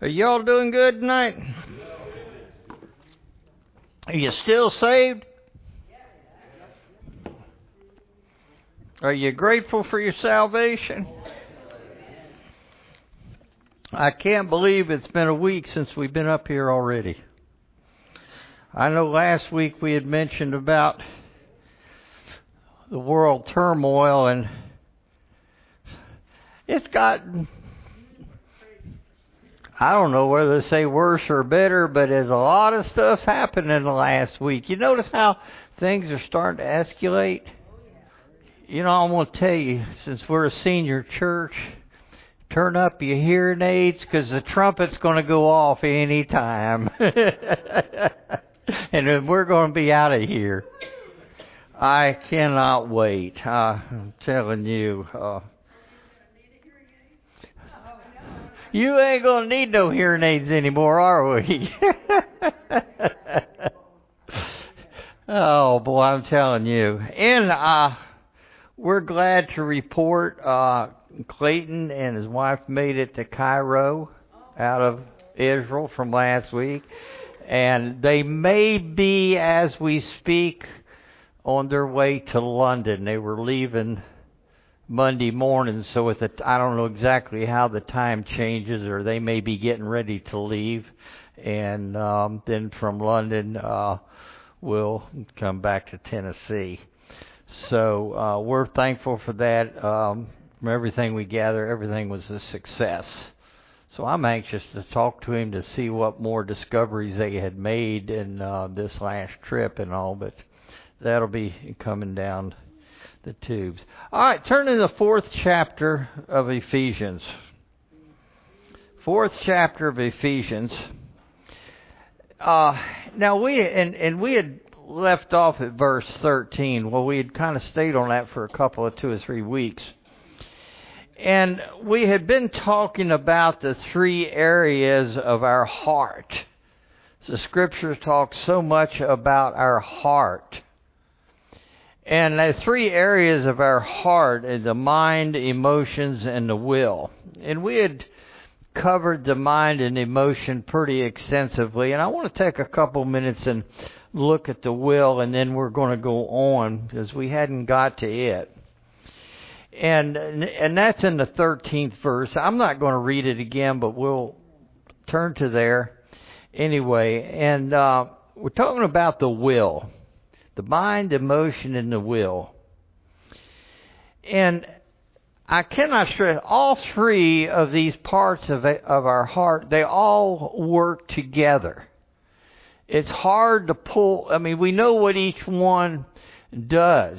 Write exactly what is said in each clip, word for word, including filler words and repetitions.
Are y'all doing good tonight? Are you still saved? Are you grateful for your salvation? I can't believe it's been a week since we've been up here already. I know last week we had mentioned about the world turmoil, and it's gotten, I don't know whether to say worse or better, but there's a lot of stuff's happened in the last week. You notice how things are starting to escalate? You know, I'm going to tell you, since we're a senior church, turn up your hearing aids, because the trumpet's going to go off any time. And then we're going to be out of here. I cannot wait. Uh, I'm telling you. Uh, you ain't going to need no hearing aids anymore, are we? Oh, boy, I'm telling you. And uh, we're glad to report uh, Clayton and his wife made it to Cairo out of Israel from last week. And they may be, as we speak, on their way to London. They were leaving Monday morning, so with the, I don't know exactly how the time changes, or they may be getting ready to leave. And um, then from London, uh, we'll come back to Tennessee. So uh, we're thankful for that. Um, from everything we gather, everything was a success. So I'm anxious to talk to him to see what more discoveries they had made in uh, this last trip and all, but that'll be coming down the tubes. All right, turn to the fourth chapter of Ephesians. Fourth chapter of Ephesians. Uh, now, we and, and we had left off at verse thirteen. Well, we had kind of stayed on that for a couple of two or three weeks. And we had been talking about the three areas of our heart. The Scriptures talk so much about our heart. And the three areas of our heart are the mind, emotions, and the will. And we had covered the mind and emotion pretty extensively. And I want to take a couple minutes and look at the will, and then we're going to go on, because we hadn't got to it. And and that's in the thirteenth verse. I'm not going to read it again, but we'll turn to there anyway. And uh, we're talking about the will. The mind, emotion, and the will. And I cannot stress, all three of these parts of it, of our heart, they all work together. It's hard to pull. I mean, we know what each one does.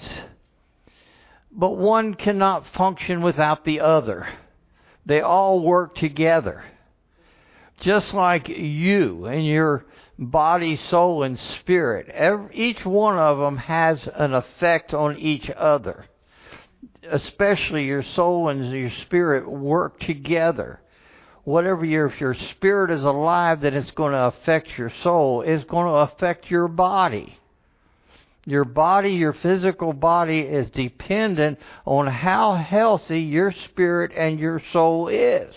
But one cannot function without the other. They all work together. Just like you and your body, soul, and spirit. Every, each one of them has an effect on each other. Especially your soul and your spirit work together. Whatever your, if your spirit is alive, then it's going to affect your soul. It's going to affect your body. Your body, your physical body, is dependent on how healthy your spirit and your soul is.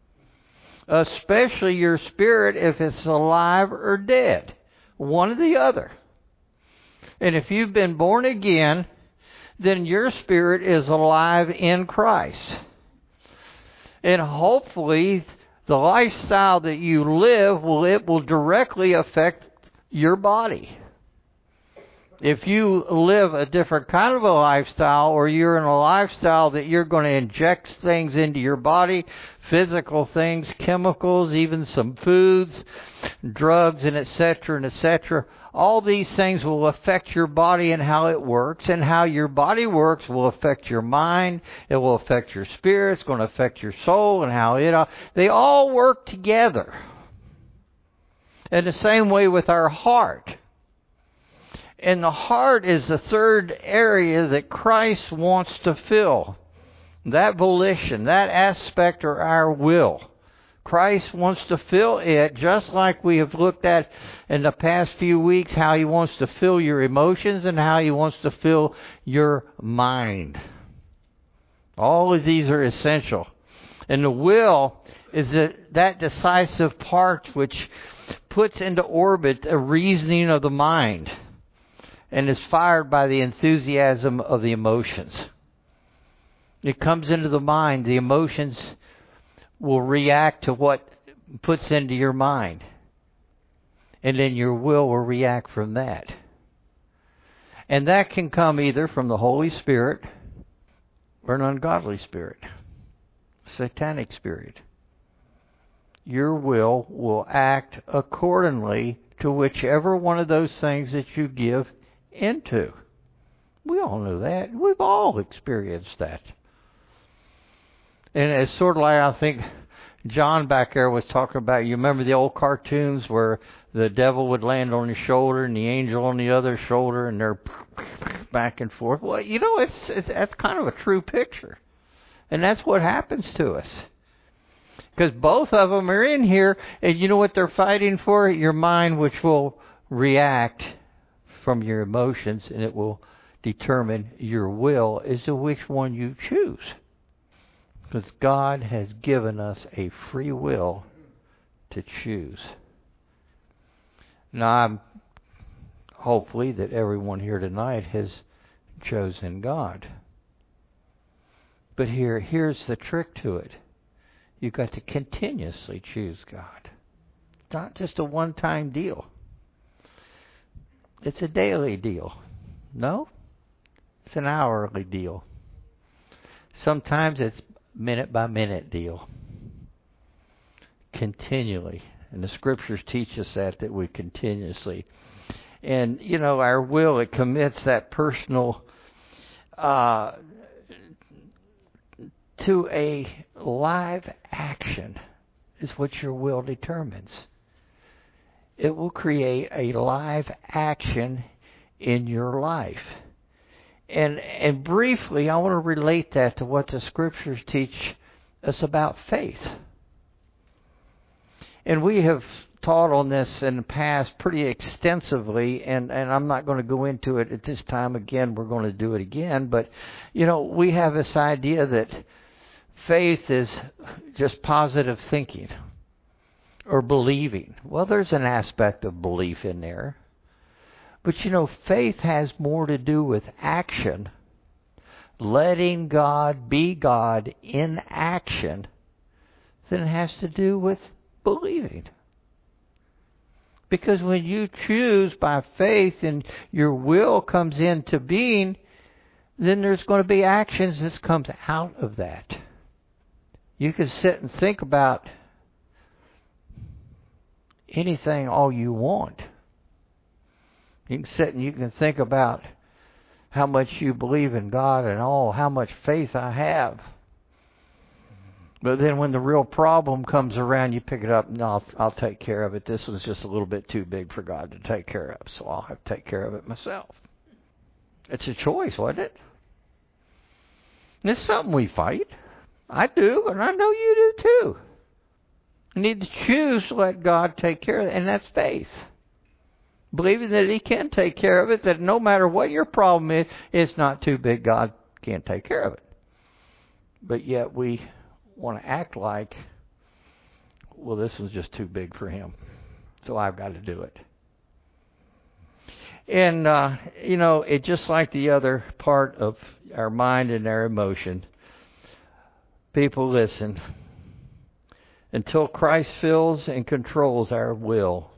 Especially your spirit, if it's alive or dead. One or the other. And if you've been born again, then your spirit is alive in Christ. And hopefully, the lifestyle that you live, will it will directly affect your body. If you live a different kind of a lifestyle, or you're in a lifestyle that you're going to inject things into your body, physical things, chemicals, even some foods, drugs, and et cetera, and et cetera, all these things will affect your body and how it works, and how your body works will affect your mind, it will affect your spirit, it's going to affect your soul, and how it, they all work together. In the same way with our heart. And the heart is the third area that Christ wants to fill. That volition, that aspect, or our will. Christ wants to fill it, just like we have looked at in the past few weeks, how He wants to fill your emotions and how He wants to fill your mind. All of these are essential. And the will is that, that decisive part which puts into orbit a reasoning of the mind and is fired by the enthusiasm of the emotions. It comes into the mind. The emotions will react to what puts into your mind. And then your will will react from that. And that can come either from the Holy Spirit or an ungodly spirit, satanic spirit. Your will will act accordingly to whichever one of those things that you give into. We all know that. We've all experienced that. And it's sort of like, I think John back there was talking about, you remember the old cartoons where the devil would land on his shoulder and the angel on the other shoulder, and they're back and forth. Well, you know, it's, it's that's kind of a true picture. And that's what happens to us. Because both of them are in here, and you know what they're fighting for? Your mind, which will react from your emotions, and it will determine your will as to which one you choose. Because God has given us a free will to choose. Now, I'm hopefully that everyone here tonight has chosen God. But here, here's the trick to it. You've got to continuously choose God. It's not just a one-time deal. It's a daily deal. No? It's an hourly deal. Sometimes it's minute-by-minute deal. Continually. And the Scriptures teach us that, that we continuously. And, you know, our will, it commits that personal uh, to a live action is what your will determines. It will create a live action in your life. And and briefly, I want to relate that to what the Scriptures teach us about faith. And we have taught on this in the past pretty extensively, and, and I'm not going to go into it at this time again. We're going to do it again. But, you know, we have this idea that faith is just positive thinking or believing. Well, there's an aspect of belief in there. But, you know, faith has more to do with action, letting God be God in action, than it has to do with believing. Because when you choose by faith and your will comes into being, then there's going to be actions that comes out of that. You can sit and think about anything all you want. You can sit and you can think about how much you believe in God and all, how much faith I have. But then when the real problem comes around, you pick it up, and I'll, I'll take care of it. This was just a little bit too big for God to take care of, so I'll have to take care of it myself. It's a choice, wasn't it? And it's something we fight. I do, and I know you do too. You need to choose to let God take care of it, and that's faith. Believing that He can take care of it, that no matter what your problem is, it's not too big, God can't take care of it. But yet we want to act like, well, this was just too big for Him, so I've got to do it. And, uh, you know, it just like the other part of our mind and our emotion. People, listen. Until Christ fills and controls our will,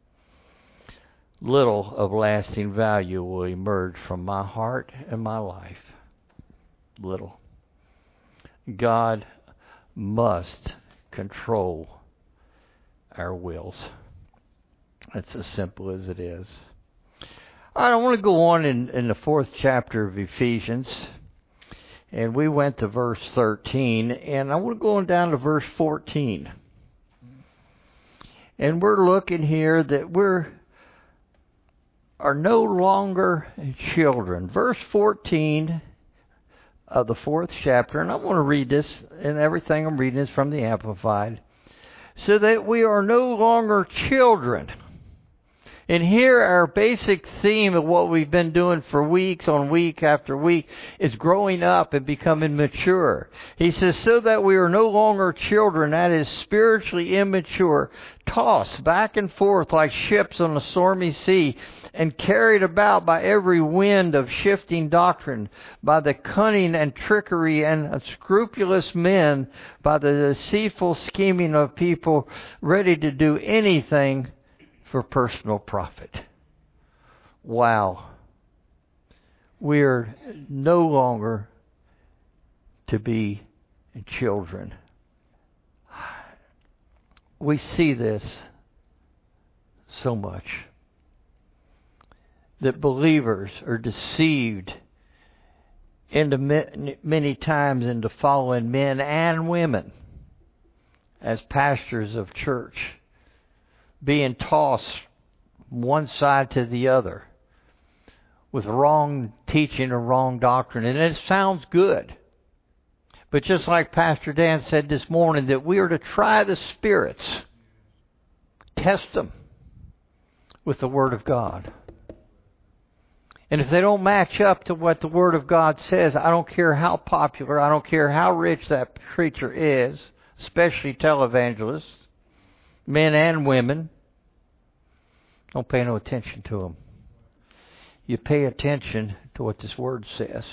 little of lasting value will emerge from my heart and my life. Little. God must control our wills. That's as simple as it is. I want to go on in, in the fourth chapter of Ephesians. And we went to verse thirteen. And I want to go on down to verse fourteen. And we're looking here that we're are no longer children. Verse fourteen of the fourth chapter, and I'm going to read this, and everything I'm reading is from the Amplified. So that we are no longer children. And here our basic theme of what we've been doing for weeks on week after week is growing up and becoming mature. He says, so that we are no longer children, that is spiritually immature, tossed back and forth like ships on a stormy sea, and carried about by every wind of shifting doctrine, by the cunning and trickery and unscrupulous men, by the deceitful scheming of people ready to do anything for personal profit. Wow. We're no longer to be children. We see this so much. That believers are deceived into many times into following men and women as pastors of church, being tossed one side to the other with wrong teaching or wrong doctrine. And it sounds good. But just like Pastor Dan said this morning, that we are to try the spirits, test them with the Word of God. And if they don't match up to what the Word of God says, I don't care how popular, I don't care how rich that preacher is, especially televangelists, men and women, don't pay no attention to them. You pay attention to what this Word says.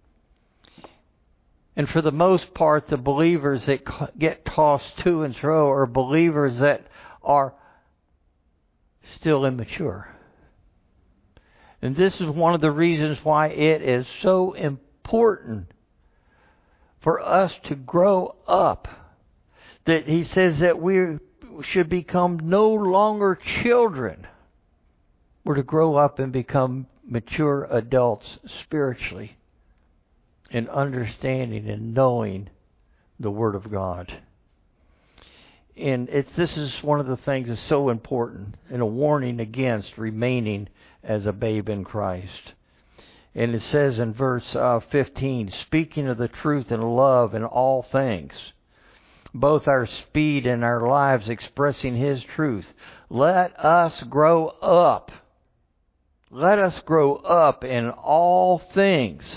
And for the most part, the believers that get tossed to and fro are believers that are still immature. And this is one of the reasons why it is so important for us to grow up. That he says that we should become no longer children. We're to grow up and become mature adults spiritually in understanding and knowing the Word of God. And it's, this is one of the things that's so important and a warning against remaining as a babe in Christ. And it says in verse uh, fifteen, speaking of the truth in love in all things, both our speed and our lives expressing His truth. Let us grow up. Let us grow up in all things.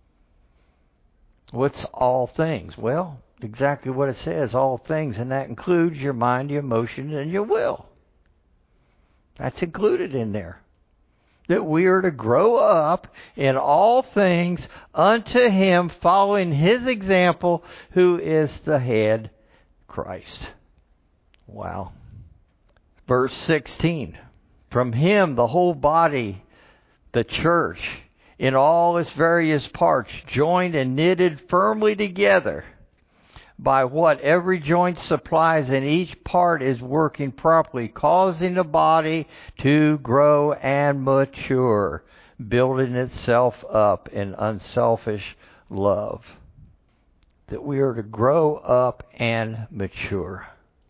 What's all things? Well, exactly what it says, all things, and that includes your mind, your emotions, and your will. That's included in there. That we are to grow up in all things unto Him, following His example, who is the head, Christ. Wow. Verse sixteen. From Him, the whole body, the church, in all its various parts, joined and knitted firmly together by what every joint supplies, and each part is working properly, causing the body to grow and mature, building itself up in unselfish love. That we are to grow up and mature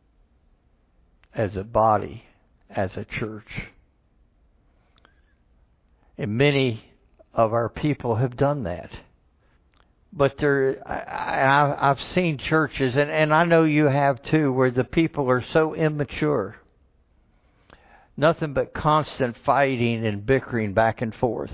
as a body, as a church. And many of our people have done that. But there, I, I've seen churches, and, and I know you have too, where the people are so immature. Nothing but constant fighting and bickering back and forth.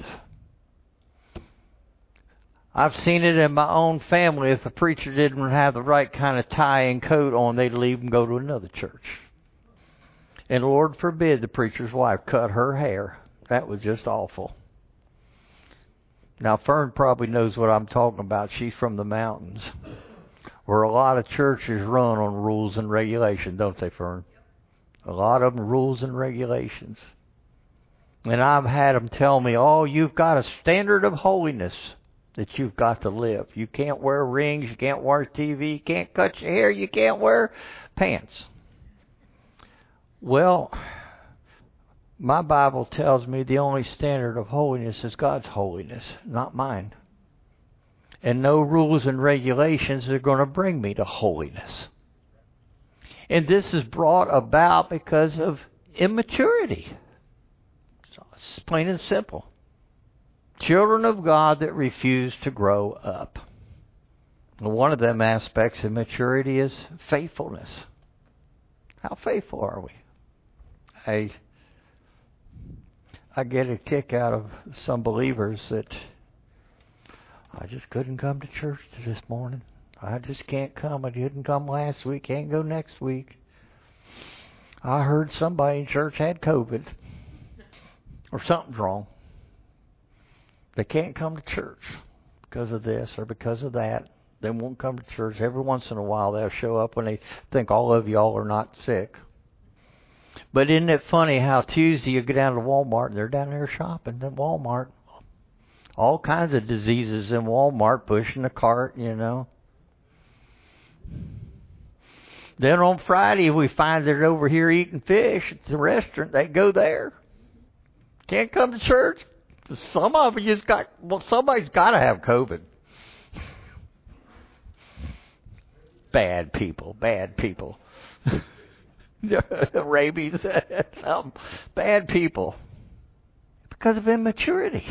I've seen it in my own family. If the preacher didn't have the right kind of tie and coat on, they'd leave and go to another church. And Lord forbid the preacher's wife cut her hair. That was just awful. Now, Fern probably knows what I'm talking about. She's from the mountains, where a lot of churches run on rules and regulations, don't they, Fern? A lot of them rules and regulations. And I've had them tell me, oh, you've got a standard of holiness that you've got to live. You can't wear rings, you can't watch T V, you can't cut your hair, you can't wear pants. Well, my Bible tells me the only standard of holiness is God's holiness, not mine. And no rules and regulations are going to bring me to holiness. And this is brought about because of immaturity. So it's plain and simple. Children of God that refuse to grow up. One of them aspects of maturity is faithfulness. How faithful are we? I I get a kick out of some believers that I just couldn't come to church this morning. I just can't come. I didn't come last week. Can't go next week. I heard somebody in church had COVID or something's wrong. They can't come to church because of this or because of that. They won't come to church. Every once in a while they'll show up when they think all of y'all are not sick. But isn't it funny how Tuesday you go down to Walmart and they're down there shopping at Walmart. All kinds of diseases in Walmart, pushing the cart, you know. Then on Friday we find they're over here eating fish at the restaurant. They go there. Can't come to church. Some of you just got, well, somebody's got to have COVID. Bad people, bad people. Rabies, some bad people. Because of immaturity.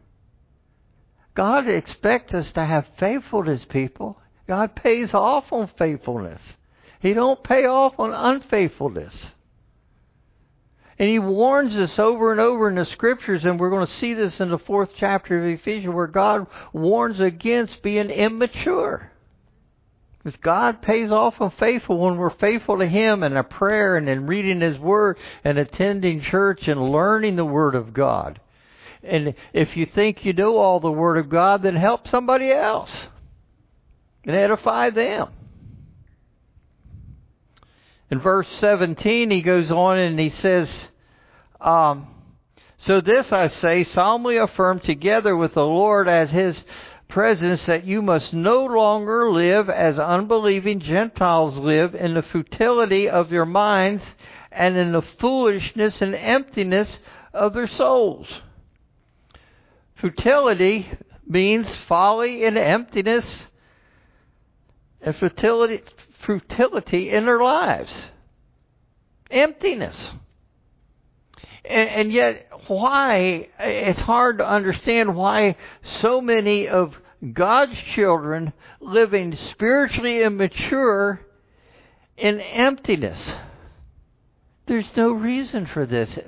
God expects us to have faithfulness, people. God pays off on faithfulness. He don't pay off on unfaithfulness. And He warns us over and over in the Scriptures, and we're going to see this in the fourth chapter of Ephesians, where God warns against being immature. Because God pays off on faithful when we're faithful to Him in a prayer and in reading His Word and attending church and learning the Word of God. And if you think you know all the Word of God, then help somebody else and edify them. In verse seventeen, he goes on and he says, um, so this I say, solemnly affirm together with the Lord as His presence, that you must no longer live as unbelieving Gentiles live, in the futility of your minds and in the foolishness and emptiness of their souls. Futility means folly and emptiness and futility, futility in their lives. Emptiness. And, and yet, why, it's hard to understand why so many of God's children living spiritually immature in emptiness. There's no reason for this.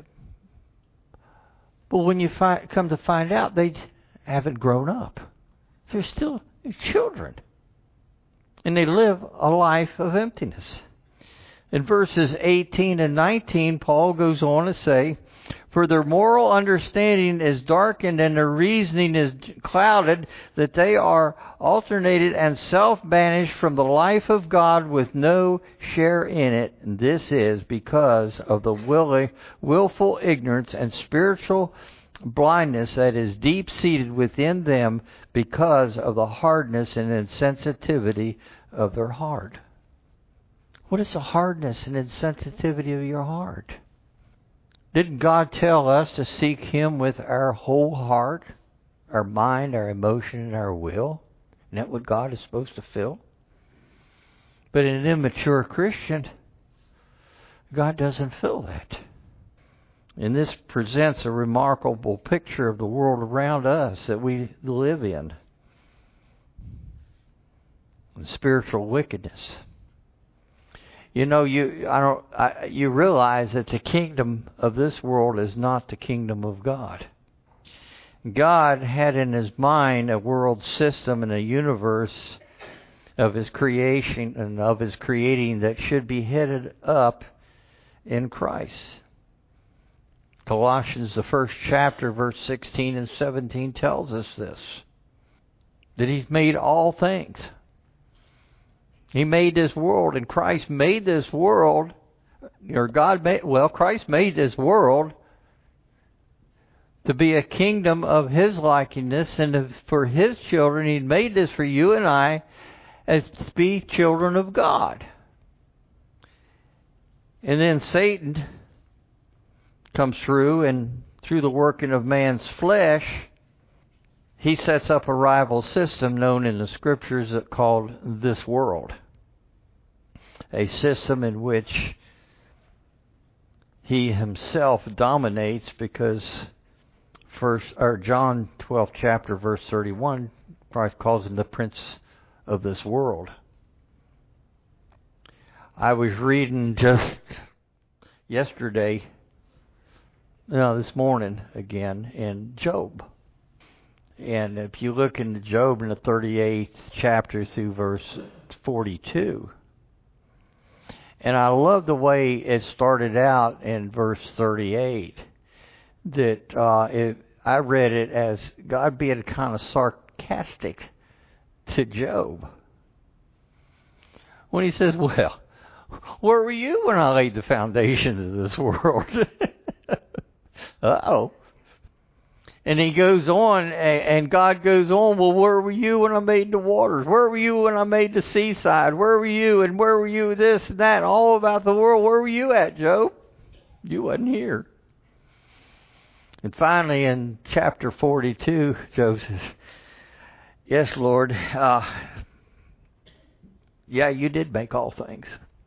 But when you fi- come to find out, they haven't grown up. They're still children. And they live a life of emptiness. In verses eighteen and nineteen, Paul goes on to say, for their moral understanding is darkened and their reasoning is clouded, that they are alternated and self-banished from the life of God with no share in it. And this is because of the willy, willful ignorance and spiritual blindness that is deep-seated within them because of the hardness and insensitivity of their heart. What is the hardness and insensitivity of your heart? Didn't God tell us to seek Him with our whole heart, our mind, our emotion, and our will? Isn't that what God is supposed to fill? But in an immature Christian, God doesn't fill that. And this presents a remarkable picture of the world around us that we live in. And spiritual wickedness. You know, you I don't. I, you realize that the kingdom of this world is not the kingdom of God. God had in His mind a world system and a universe of His creation and of His creating that should be headed up in Christ. Colossians, the first chapter, verse sixteen and seventeen tells us this. That He's made all things. He made this world, and Christ made this world, or God made, well, Christ made this world to be a kingdom of His likeness, and for His children. He made this for you and I as to be children of God. And then Satan comes through, and through the working of man's flesh, he sets up a rival system known in the Scriptures called this world. A system in which he himself dominates, because first or John twelfth chapter verse thirty-one, Christ calls him the prince of this world. I was reading just yesterday no, this morning again in Job. And if you look into Job in the thirty-eighth chapter through verse forty-two, and I love the way it started out in verse thirty-eight, that uh, it, I read it as God being kind of sarcastic to Job. When he says, well, where were you when I laid the foundations of this world? Uh-oh. And he goes on, and God goes on, well, where were you when I made the waters? Where were you when I made the seaside? Where were you, and where were you this and that, all about the world? Where were you at, Job? You wasn't here. And finally, in chapter forty-two, Job says, yes, Lord, uh, yeah, you did make all things.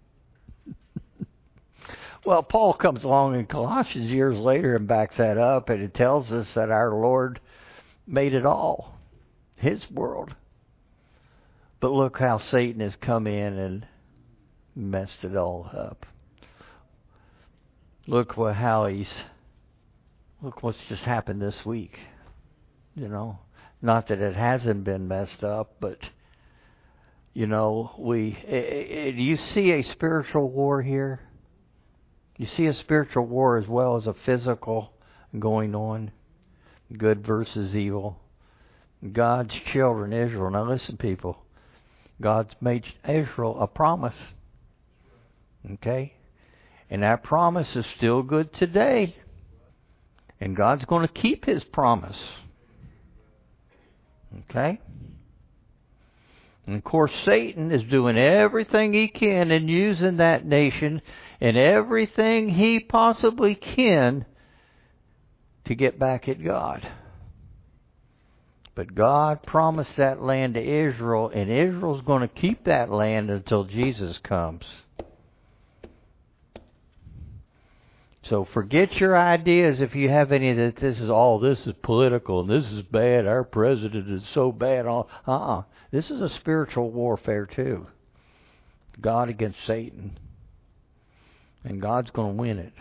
Well, Paul comes along in Colossians years later and backs that up, and it tells us that our Lord made it all, His world. But look how Satan has come in and messed it all up. Look what how he's, look what's just happened this week. You know, not that it hasn't been messed up, but, you know, we, do you see a spiritual war here? You see a spiritual war as well as a physical going on. Good versus evil. God's children, Israel. Now listen, people. God's made Israel a promise. Okay? And that promise is still good today. And God's going to keep His promise. Okay? And of course, Satan is doing everything he can and using that nation and everything he possibly can to get back at God. But God promised that land to Israel, and Israel's going to keep that land until Jesus comes. So forget your ideas if you have any that this is all, this is political and this is bad, our president is so bad. Uh-uh. This is a spiritual warfare too. God against Satan. And God's going to win it.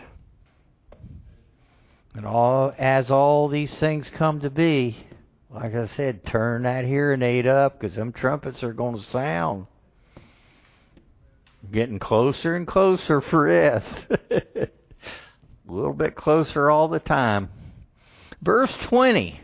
And all as all these things come to be, like I said, turn that hearing aid up because them trumpets are going to sound. Getting closer and closer for us. A little bit closer all the time. Verse twenty.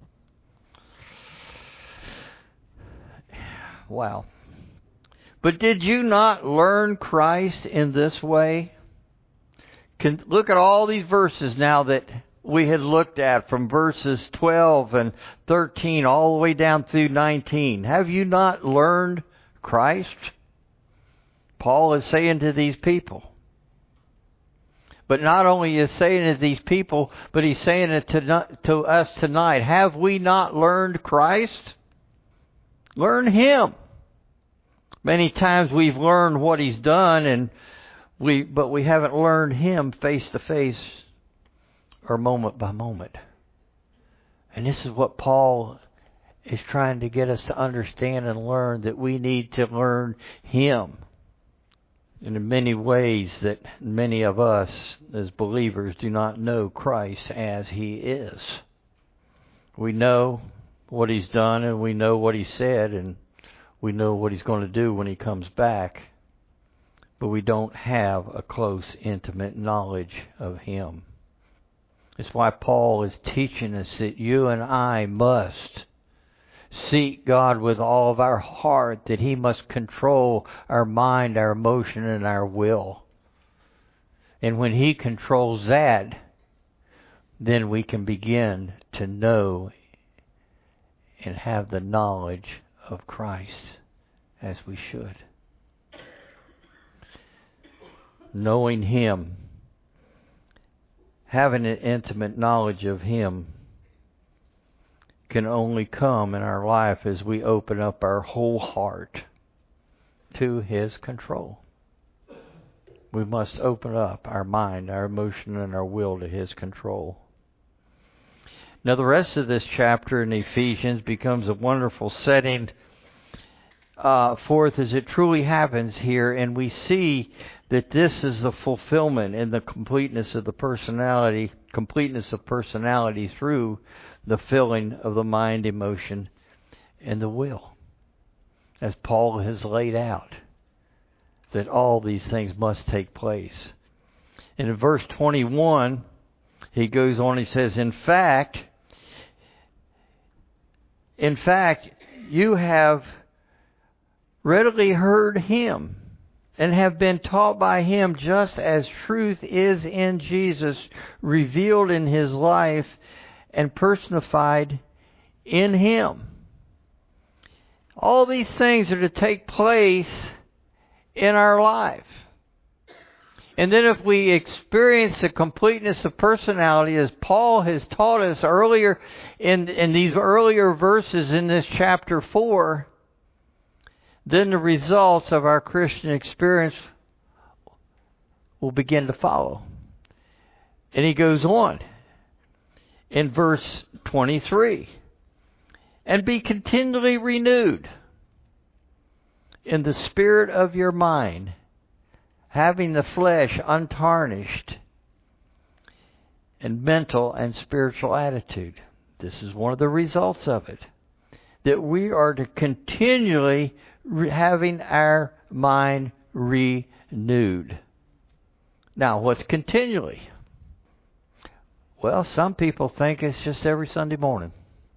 Wow. But did you not learn Christ in this way? Can, look at all these verses now that we had looked at from verses twelve and thirteen all the way down through nineteen. Have you not learned Christ? Paul is saying to these people. But not only is saying it to these people, but he's saying it to, to us tonight. Have we not learned Christ? Learn Him. Many times we've learned what He's done, and we, but we haven't learned Him face to face or moment by moment. And this is what Paul is trying to get us to understand and learn, that we need to learn Him. And in many ways that many of us as believers do not know Christ as He is. We know what He's done, and we know what He said, and we know what He's going to do when He comes back. But we don't have a close, intimate knowledge of Him. It's why Paul is teaching us that you and I must seek God with all of our heart, that He must control our mind, our emotion, and our will. And when He controls that, then we can begin to know and have the knowledge of Christ as we should. Knowing Him, having an intimate knowledge of Him, can only come in our life as we open up our whole heart to His control. We must open up our mind, our emotion, and our will to His control. Now the rest of this chapter in Ephesians becomes a wonderful setting uh, forth as it truly happens here, and we see that this is the fulfillment and the completeness of the personality, completeness of personality through the filling of the mind, emotion, and the will, as Paul has laid out, that all these things must take place. And in verse twenty-one, he goes on, he says, in fact, in fact, you have readily heard him and have been taught by him, just as truth is in Jesus, revealed in his life and personified in him. All these things are to take place in our life. And then if we experience the completeness of personality, as Paul has taught us earlier in, in these earlier verses in this chapter four, then the results of our Christian experience will begin to follow. And he goes on in verse twenty-three. And be continually renewed in the spirit of your mind, having the flesh untarnished, and mental and spiritual attitude. This is one of the results of it. That we are to continually re- having our mind renewed. Now, what's continually? Well, some people think it's just every Sunday morning.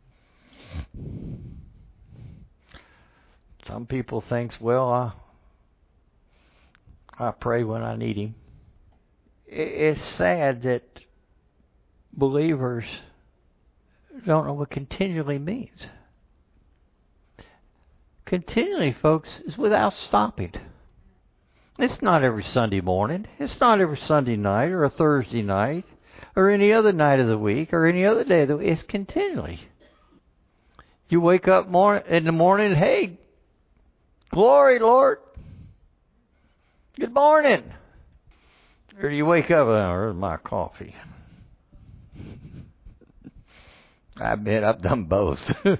Some people think, well, I, I pray when I need him. It's sad that believers don't know what continually means. Continually, folks, is without stopping. It's not every Sunday morning. It's not every Sunday night or a Thursday night or any other night of the week or any other day of the week. It's continually. You wake up morning, in the morning, hey, glory, Lord. Good morning. Or do you wake up, oh, where's my coffee? I admit I've done both.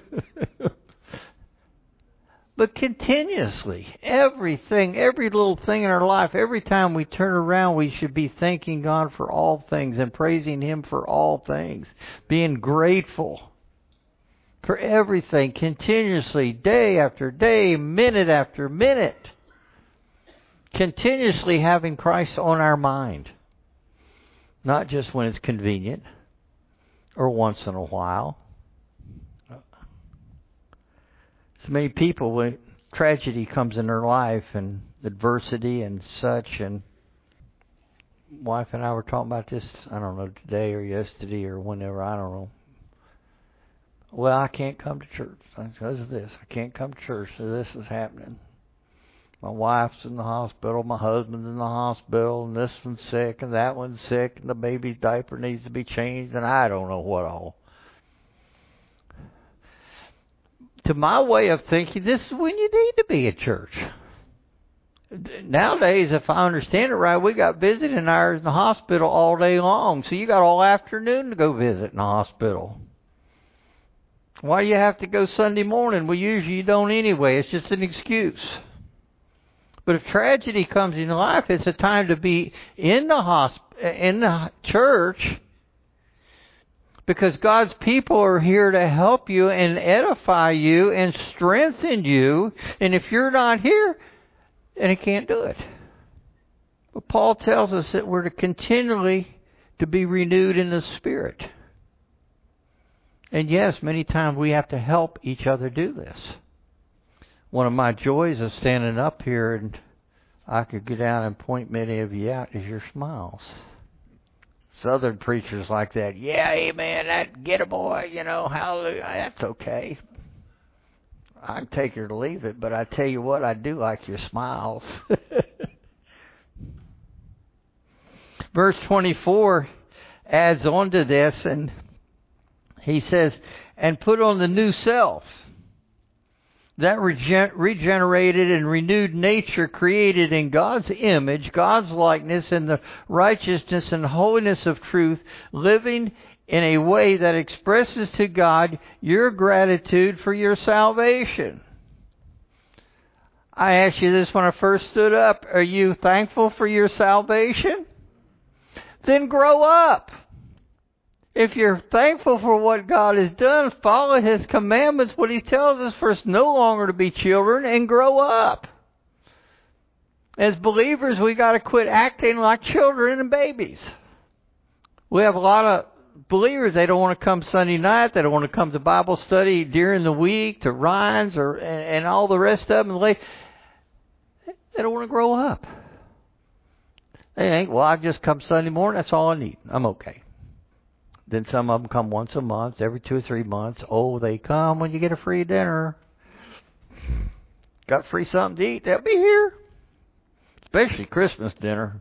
But continuously, everything, every little thing in our life, every time we turn around, we should be thanking God for all things and praising him for all things. Being grateful for everything, continuously, day after day, minute after minute. Continuously having Christ on our mind. Not just when it's convenient or once in a while. So many people, when tragedy comes in their life and adversity and such, and wife and I were talking about this, I don't know, today or yesterday or whenever, I don't know. Well, I can't come to church because of this. I can't come to church, so this is happening. My wife's in the hospital, my husband's in the hospital, and this one's sick, and that one's sick, and the baby's diaper needs to be changed, and I don't know what all. To my way of thinking, this is when you need to be at church. Nowadays, if I understand it right, we got visiting hours in the hospital all day long, so you got all afternoon to go visit in the hospital. Why do you have to go Sunday morning? Well, usually you don't anyway. It's just an excuse. But if tragedy comes in your life, it's a time to be in the hosp- in the church, because God's people are here to help you and edify you and strengthen you. And if you're not here, then He can't do it. But Paul tells us that we're to continually to be renewed in the Spirit. And yes, many times we have to help each other do this. One of my joys of standing up here, and I could go down and point many of you out, is your smiles. Southern preachers like that, yeah, amen, that get a boy, you know, hallelujah, that's okay. I can take it or leave it, but I tell you what, I do like your smiles. Verse twenty-four adds on to this, and he says, and put on the new self. That regen- regenerated and renewed nature created in God's image, God's likeness, and the righteousness and holiness of truth, living in a way that expresses to God your gratitude for your salvation. I asked you this when I first stood up. Are you thankful for your salvation? Then grow up. If you're thankful for what God has done, follow His commandments, what He tells us for us no longer to be children, and grow up. As believers, we got to quit acting like children and babies. We have a lot of believers, they don't want to come Sunday night, they don't want to come to Bible study during the week, to Ryan's or and, and all the rest of them. They don't want to grow up. They think, well, I just come Sunday morning, that's all I need. I'm okay. Then some of them come once a month, every two or three months. Oh, they come when you get a free dinner. Got free something to eat, they'll be here. Especially Christmas dinner.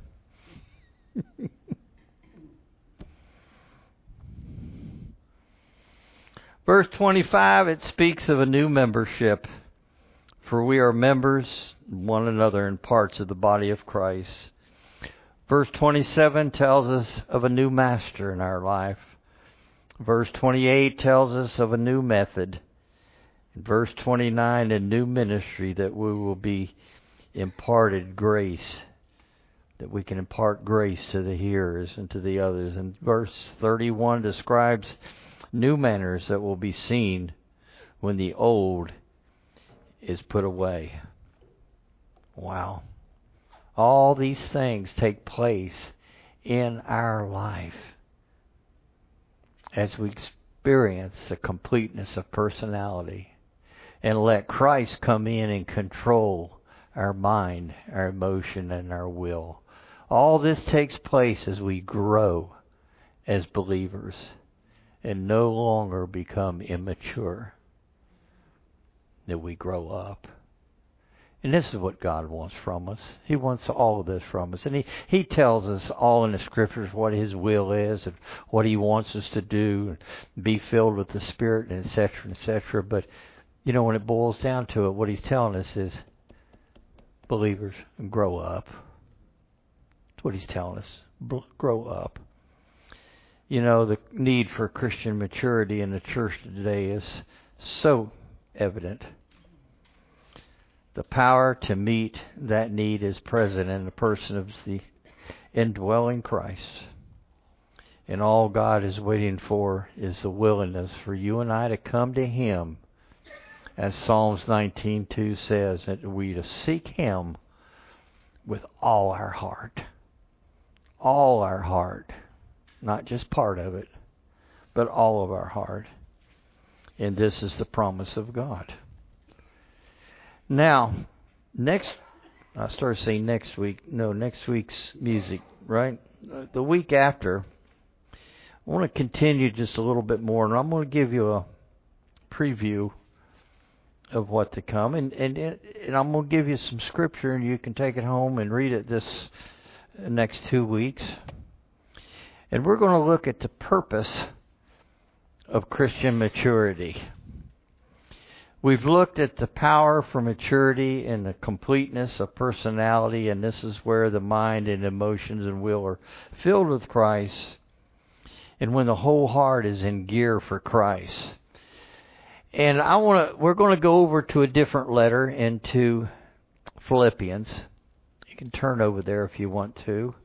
Verse twenty-five, it speaks of a new membership. For we are members, one another, in parts of the body of Christ. Verse twenty-seven tells us of a new master in our life. Verse twenty-eight tells us of a new method. In verse twenty-nine, a new ministry that we will be imparted grace. That we can impart grace to the hearers and to the others. And verse thirty-one describes new manners that will be seen when the old is put away. Wow. All these things take place in our life as we experience the completeness of personality and let Christ come in and control our mind, our emotion, and our will. All this takes place as we grow as believers and no longer become immature, that we grow up. And this is what God wants from us. He wants all of this from us. And He, he tells us all in the Scriptures what His will is and what He wants us to do, and be filled with the Spirit, and et cetera, et cetera. But, you know, when it boils down to it, what He's telling us is, believers, grow up. That's what He's telling us. Grow up. You know, the need for Christian maturity in the church today is so evident. The power to meet that need is present in the person of the indwelling Christ. And all God is waiting for is the willingness for you and I to come to Him. As Psalms nineteen two says, that we to seek Him with all our heart. All our heart. Not just part of it, but all of our heart. And this is the promise of God. Now, next, I started saying next week, no, next week's music, right? The week after, I want to continue just a little bit more, and I'm going to give you a preview of what to come, and, and, and I'm going to give you some scripture, and you can take it home and read it this next two weeks. And we're going to look at the purpose of Christian maturity. We've looked at the power for maturity and the completeness of personality, and this is where the mind and emotions and will are filled with Christ, and when the whole heart is in gear for Christ. And I want to. We're going to go over to a different letter, into Philippians. You can turn over there if you want to.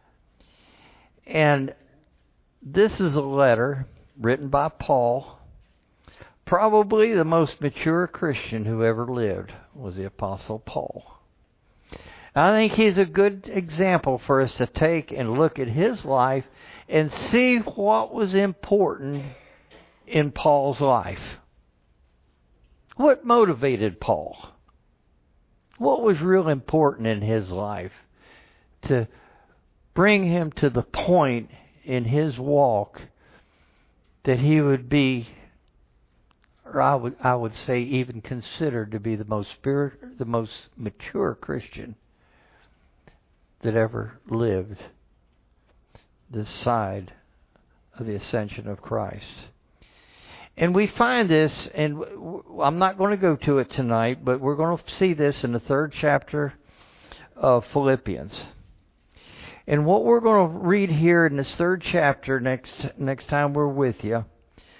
And this is a letter written by Paul. Probably the most mature Christian who ever lived was the Apostle Paul. I think he's a good example for us to take and look at his life and see what was important in Paul's life. What motivated Paul? What was real important in his life to bring him to the point in his walk that he would be, or I would I would say even considered to be the most spirit, the most mature Christian that ever lived this side of the ascension of Christ. And we find this, and I'm not going to go to it tonight, but we're going to see this in the third chapter of Philippians. And what we're going to read here in this third chapter next next time we're with you,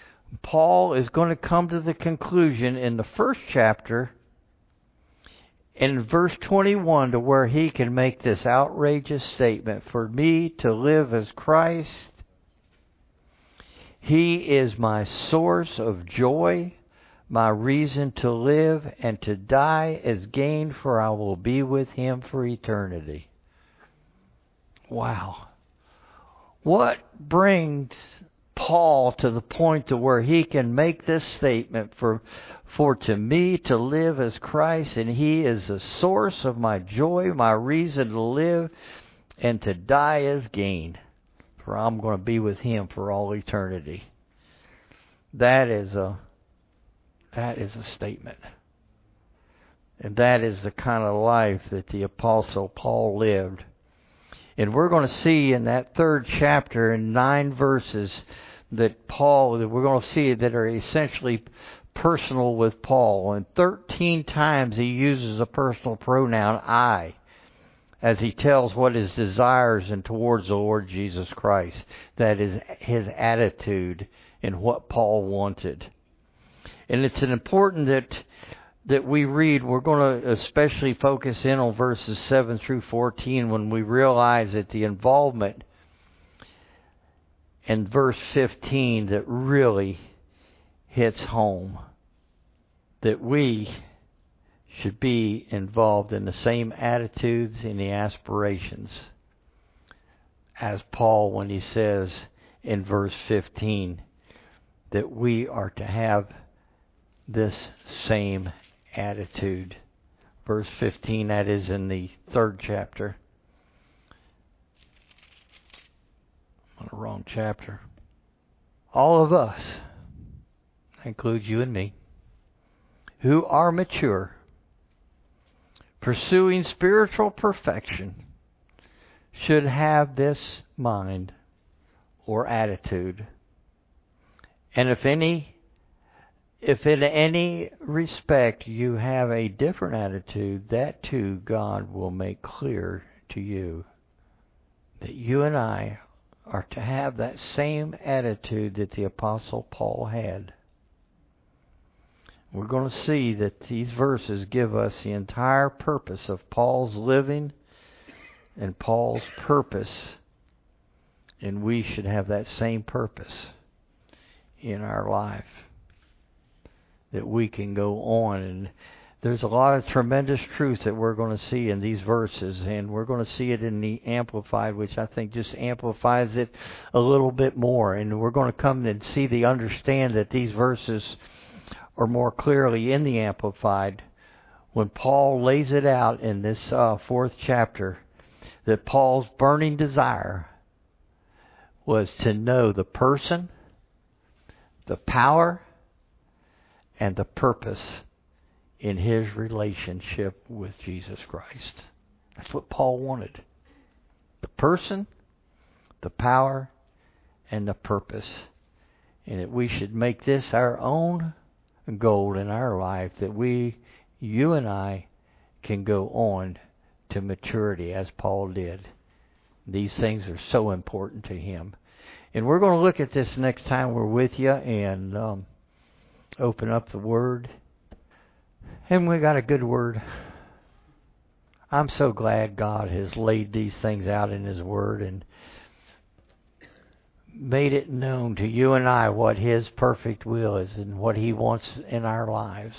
Paul is going to come to the conclusion in the first chapter in verse twenty-one to where he can make this outrageous statement, for me to live as Christ, He is my source of joy, my reason to live, and to die is gain, for I will be with Him for eternity. Wow. What brings Paul to the point to where he can make this statement, for for to me to live as Christ, and He is the source of my joy, my reason to live, and to die is gain, for I'm going to be with Him for all eternity. That is a that is a statement. And that is the kind of life that the Apostle Paul lived. And we're going to see in that third chapter in nine verses that Paul, that we're going to see that are essentially personal with Paul. And thirteen times he uses a personal pronoun, I, as he tells what his desires and towards the Lord Jesus Christ. That is his attitude and what Paul wanted. And it's an important that that we read. We're going to especially focus in on verses seven through fourteen when we realize that the involvement in verse fifteen that really hits home, that we should be involved in the same attitudes and the aspirations as Paul when he says in verse fifteen that we are to have this same attitude. Verse fifteen, that is in the third chapter. On the wrong chapter. All of us, that includes you and me, who are mature, pursuing spiritual perfection, should have this mind or attitude. And if any If in any respect you have a different attitude, that too God will make clear to you. That you and I are to have that same attitude that the Apostle Paul had. We're going to see that these verses give us the entire purpose of Paul's living and Paul's purpose. And we should have that same purpose in our life. That we can go on. And there's a lot of tremendous truth that we're going to see in these verses. And we're going to see it in the Amplified, which I think just amplifies it a little bit more. And we're going to come and see the understand that these verses are more clearly in the Amplified when Paul lays it out in this uh, fourth chapter, that Paul's burning desire was to know the person, the power, and the purpose in his relationship with Jesus Christ. That's what Paul wanted. The person, the power, and the purpose. And that we should make this our own goal in our life, that we, you and I, can go on to maturity as Paul did. These things are so important to him. And we're going to look at this next time we're with you and um, open up the Word. And we got a good Word. I'm so glad God has laid these things out in His Word and made it known to you and I what His perfect will is and what He wants in our lives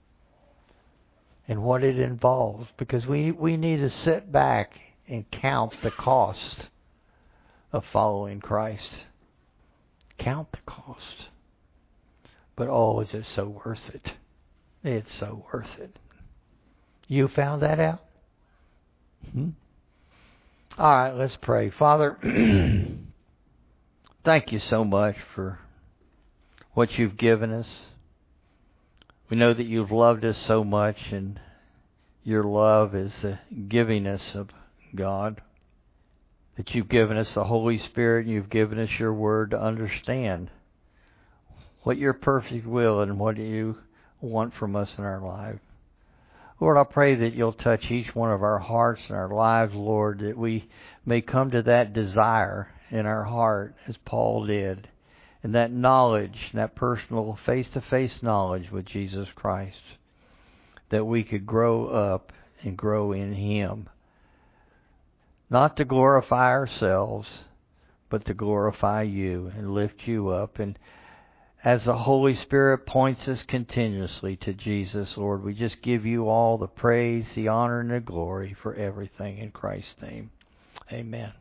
and what it involves. Because we, we need to sit back and count the cost of following Christ. Count the cost. But oh, is it so worth it? It's so worth it. You found that out? Hmm? All right, let's pray. Father, thank you so much for what you've given us. We know that you've loved us so much, and your love is the givingness of God. That you've given us the Holy Spirit, and you've given us your word to understand what your perfect will and what you want from us in our life. Lord, I pray that you'll touch each one of our hearts and our lives, Lord, that we may come to that desire in our heart as Paul did, and that knowledge, that personal face-to-face knowledge with Jesus Christ, that we could grow up and grow in Him. Not to glorify ourselves, but to glorify You and lift You up. And as the Holy Spirit points us continuously to Jesus, Lord, we just give You all the praise, the honor, and the glory for everything in Christ's name. Amen.